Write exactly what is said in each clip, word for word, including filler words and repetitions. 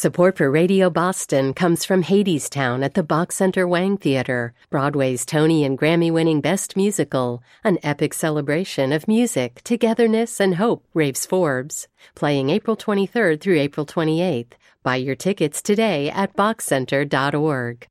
Support for Radio Boston comes from Hadestown at the Bach Center Wang Theater, Broadway's Tony and Grammy-winning Best Musical, an epic celebration of music, togetherness, and hope, raves Forbes. Playing April twenty-third through April twenty-eighth. Buy your tickets today at bach center dot org.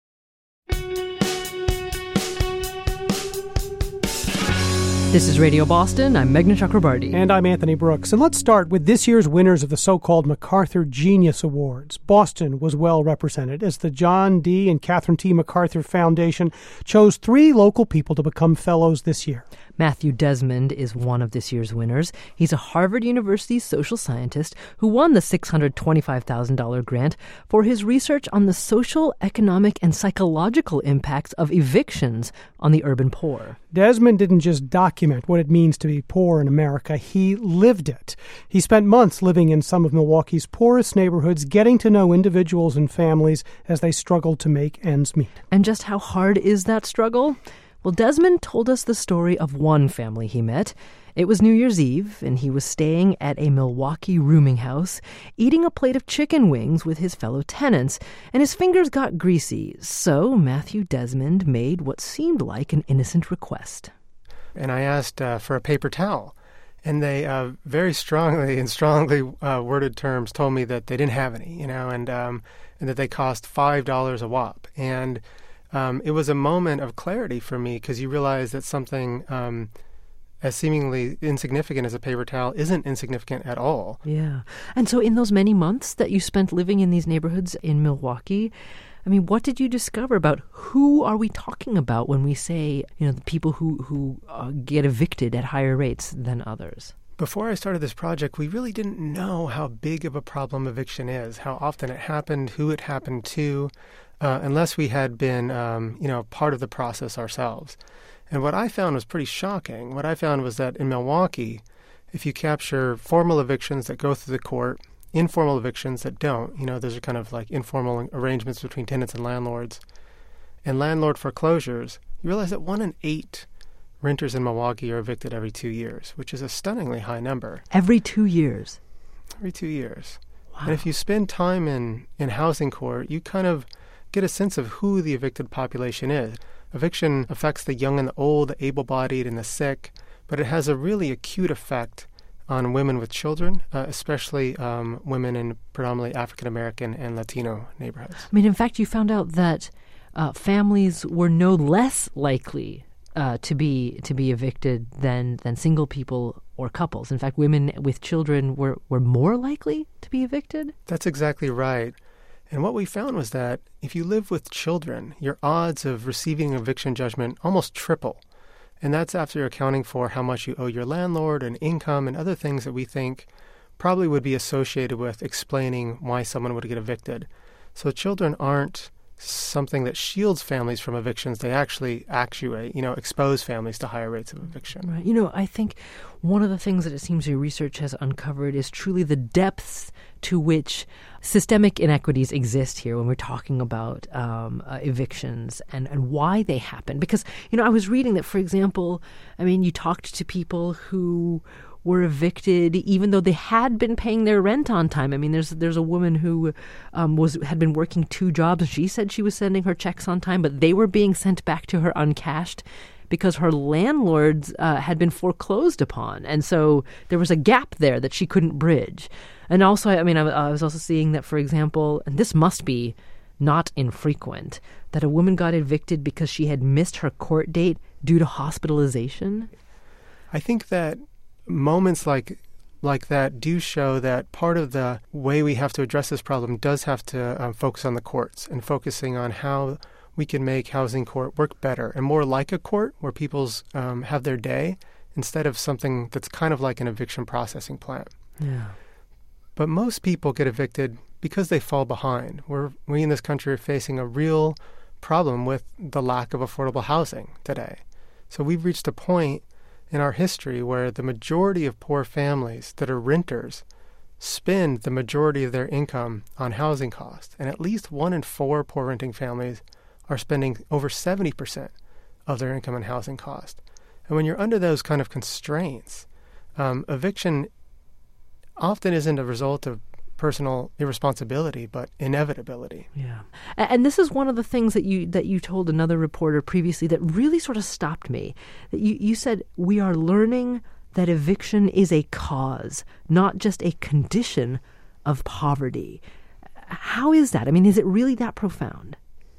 This is Radio Boston. I'm Meghna Chakrabarty. And I'm Anthony Brooks. And let's start with this year's winners of the so-called MacArthur Genius Awards. Boston was well represented as the John D. and Catherine T. MacArthur Foundation chose three local people to become fellows this year. Matthew Desmond is one of this year's winners. He's a Harvard University social scientist who won the six hundred twenty-five thousand dollars grant for his research on the social, economic, and psychological impacts of evictions on the urban poor. Desmond didn't just document what it means to be poor in America, he lived it. He spent months living in some of Milwaukee's poorest neighborhoods, getting to know individuals and families as they struggled to make ends meet. And just how hard is that struggle? Well, Desmond told us the story of one family he met. It was New Year's Eve, and he was staying at a Milwaukee rooming house, eating a plate of chicken wings with his fellow tenants, and his fingers got greasy. So Matthew Desmond made what seemed like an innocent request. And I asked uh, for a paper towel, and they uh, very strongly and strongly uh, worded terms told me that they didn't have any, you know, and um, and that they cost five dollars a wop. And Um, it was a moment of clarity for me because you realize that something um, as seemingly insignificant as a paper towel isn't insignificant at all. Yeah. And so in those many months that you spent living in these neighborhoods in Milwaukee, I mean, what did you discover about who are we talking about when we say, you know, the people who, who uh, get evicted at higher rates than others? Before I started this project, we really didn't know how big of a problem eviction is, how often it happened, who it happened to, uh, unless we had been, um, you know, part of the process ourselves. And what I found was pretty shocking. What I found was that in Milwaukee, if you capture formal evictions that go through the court, informal evictions that don't, you know, those are kind of like informal arrangements between tenants and landlords, and landlord foreclosures, you realize that one in eight renters in Milwaukee are evicted every two years, which is a stunningly high number. Every two years? Every two years. Wow. And if you spend time in, in housing court, you kind of get a sense of who the evicted population is. Eviction affects the young and the old, the able-bodied and the sick, but it has a really acute effect on women with children, uh, especially um, women in predominantly African-American and Latino neighborhoods. I mean, in fact, you found out that uh, families were no less likely Uh, to be to be evicted than than single people or couples. In fact, women with children were, were more likely to be evicted? That's exactly right. And what we found was that if you live with children, your odds of receiving an eviction judgment almost triple. And that's after accounting for how much you owe your landlord and income and other things that we think probably would be associated with explaining why someone would get evicted. So children aren't something that shields families from evictions. They actually actuate, you know, expose families to higher rates of eviction. Right. You know, I think one of the things that it seems your research has uncovered is truly the depths to which systemic inequities exist here when we're talking about um, uh, evictions and, and why they happen. Because, you know, I was reading that, for example, I mean, you talked to people who were evicted even though they had been paying their rent on time. I mean, there's there's a woman who um, was had been working two jobs, and she said she was sending her checks on time, but they were being sent back to her uncashed because her landlords uh, had been foreclosed upon. And so there was a gap there that she couldn't bridge. And also, I mean, I, I was also seeing that, for example, and this must be not infrequent, that a woman got evicted because she had missed her court date due to hospitalization. I think that moments like like that do show that part of the way we have to address this problem does have to um, focus on the courts and focusing on how we can make housing court work better and more like a court where people's um, have their day instead of something that's kind of like an eviction processing plant. Yeah. But most people get evicted because they fall behind. We're, we in this country are facing a real problem with the lack of affordable housing today. So we've reached a point in our history where the majority of poor families that are renters spend the majority of their income on housing costs. And at least one in four poor renting families are spending over seventy percent of their income on housing costs. And when you're under those kind of constraints, um, eviction often isn't a result of personal irresponsibility, but inevitability. Yeah. And this is one of the things that you that you told another reporter previously that really sort of stopped me. That you, you said, we are learning that eviction is a cause, not just a condition of poverty. How is that? I mean, is it really that profound?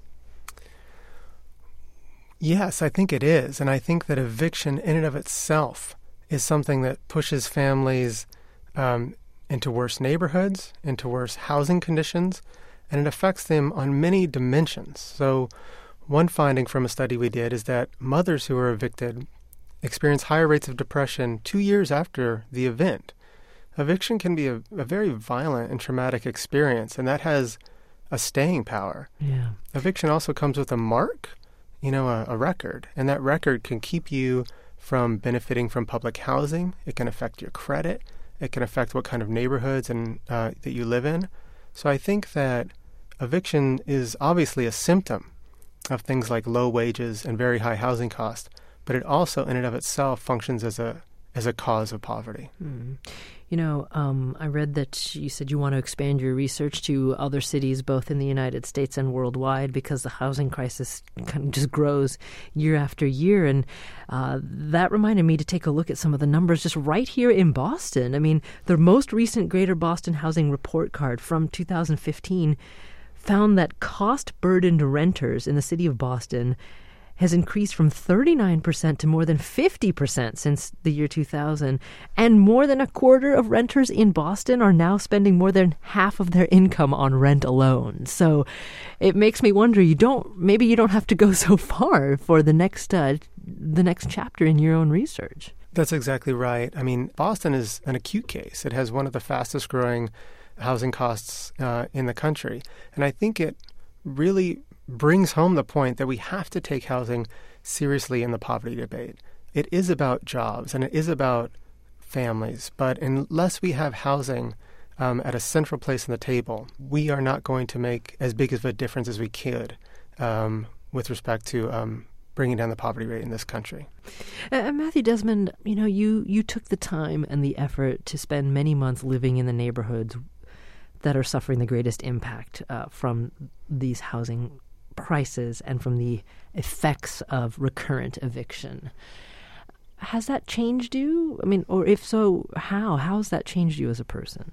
Yes, I think it is. And I think that eviction in and of itself is something that pushes families um, into worse neighborhoods, into worse housing conditions, and it affects them on many dimensions. So one finding from a study we did is that mothers who are evicted experience higher rates of depression two years after the event. Eviction can be a, a very violent and traumatic experience, and that has a staying power. Yeah. Eviction also comes with a mark, you know, a, a record, and that record can keep you from benefiting from public housing. It can affect your credit. It can affect what kind of neighborhoods and uh, that you live in. So I think that eviction is obviously a symptom of things like low wages and very high housing costs, but it also in and of itself functions as a as a cause of poverty. Mm. You know, um, I read that you said you want to expand your research to other cities, both in the United States and worldwide, because the housing crisis kind of just grows year after year. And uh, that reminded me to take a look at some of the numbers just right here in Boston. I mean, the most recent Greater Boston Housing Report Card from two thousand fifteen found that cost-burdened renters in the city of Boston has increased from thirty-nine percent to more than fifty percent since the year two thousand. And more than a quarter of renters in Boston are now spending more than half of their income on rent alone. So it makes me wonder, you don't, maybe you don't have to go so far for the next, uh, the next chapter in your own research. That's exactly right. I mean, Boston is an acute case. It has one of the fastest growing housing costs uh, in the country. And I think it really brings home the point that we have to take housing seriously in the poverty debate. It is about jobs and it is about families, but unless we have housing um, at a central place on the table, we are not going to make as big of a difference as we could um, with respect to um, bringing down the poverty rate in this country. Uh, Matthew Desmond, you know, you, you took the time and the effort to spend many months living in the neighborhoods that are suffering the greatest impact uh, from these housing prices and from the effects of recurrent eviction. Has that changed you? I mean, or if so, how? How has that changed you as a person?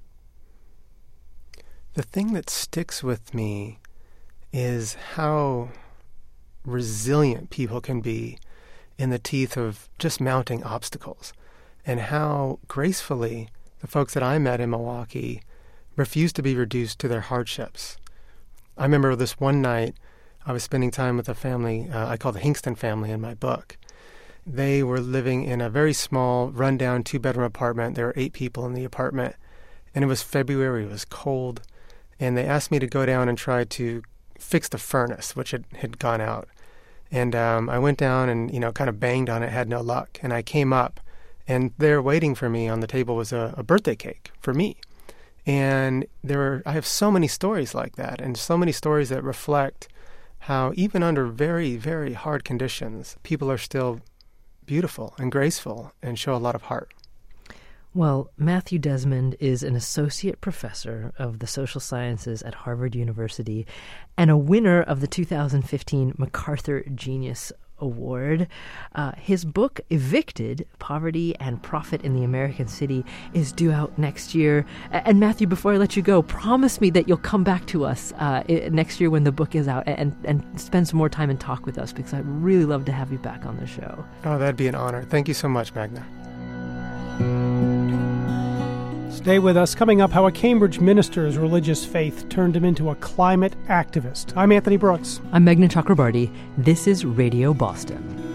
The thing that sticks with me is how resilient people can be in the teeth of just mounting obstacles, and how gracefully the folks that I met in Milwaukee refused to be reduced to their hardships. I remember this one night, I was spending time with a family uh, I call the Hingston family in my book. They were living in a very small, rundown two-bedroom apartment. There were eight people in the apartment, and it was February. It was cold, and they asked me to go down and try to fix the furnace, which had, had gone out. And um, I went down and, you know, kind of banged on it, had no luck. And I came up, and there waiting for me on the table was a, a birthday cake for me. And there were, I have so many stories like that, and so many stories that reflect how even under very, very hard conditions, people are still beautiful and graceful and show a lot of heart. Well, Matthew Desmond is an associate professor of the social sciences at Harvard University and a winner of the two thousand fifteen MacArthur Genius Award. Uh, his book, Evicted, Poverty and Profit in the American City, is due out next year. And Matthew, before I let you go, promise me that you'll come back to us uh, next year when the book is out and, and spend some more time and talk with us, because I'd really love to have you back on the show. Oh, that'd be an honor. Thank you so much, Magna. Stay with us. Coming up, how a Cambridge minister's religious faith turned him into a climate activist. I'm Anthony Brooks. I'm Meghna Chakrabarti. This is Radio Boston.